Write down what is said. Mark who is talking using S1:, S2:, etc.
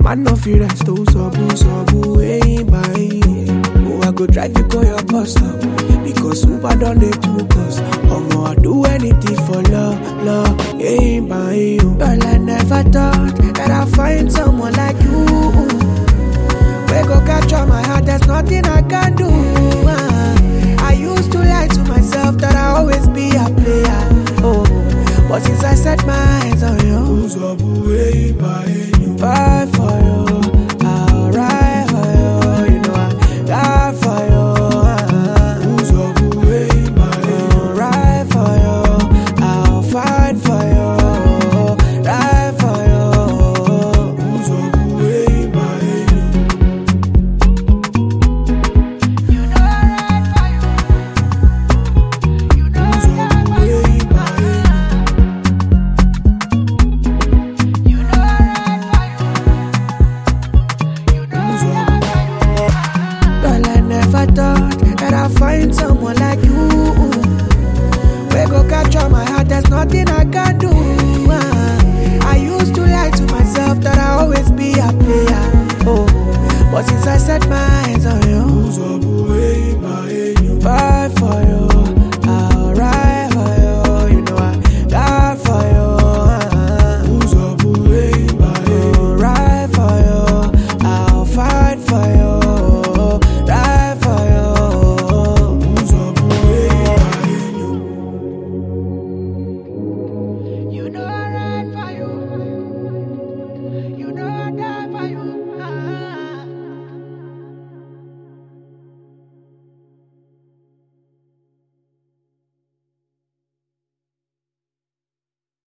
S1: Man no fear rest, oh sabu, hey bye. Oh, I go drive you go your bus stop, because Uber done dey too cost. Omo, I do anything for love, hey bye. Girl, I never thought that I'd find someone like you. We go capture my heart, there's nothing I can do. I used to lie to myself that I always be a player. Oh, but since I set my eyes on you, fight for you, I'll ride for you. You know I die for you. I'll ride for you, I'll fight for you, ride for you. Never thought that I'd find someone like you. We go capture my heart, there's nothing I can do. I used to lie to myself that I always be a player. Oh, but since I set my eyes on you,